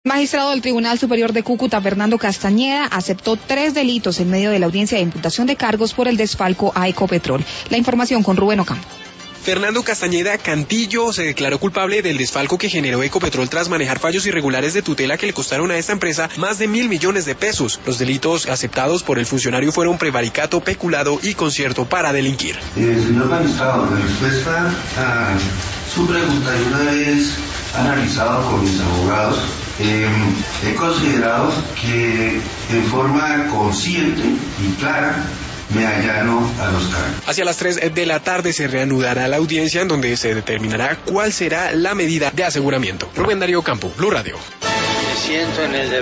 Magistrado del Tribunal Superior de Cúcuta, Fernando Castañeda, aceptó 3 delitos en medio de la audiencia de imputación de cargos por el desfalco a Ecopetrol. La información con Rubén Ocampo. Fernando Castañeda Cantillo se declaró culpable del desfalco que generó Ecopetrol tras manejar fallos irregulares de tutela que le costaron a esta empresa más de 1.000 millones de pesos. Los delitos aceptados por el funcionario fueron prevaricato, peculado y concierto para delinquir. Señor magistrado, en respuesta a su pregunta, y una vez analizado con mis abogados, he considerado que en forma consciente y clara me allano a los cargos. Hacia las 3 de la tarde se reanudará la audiencia en donde se determinará cuál será la medida de aseguramiento. Rubén Darío Campo, Blue Radio. Me siento en el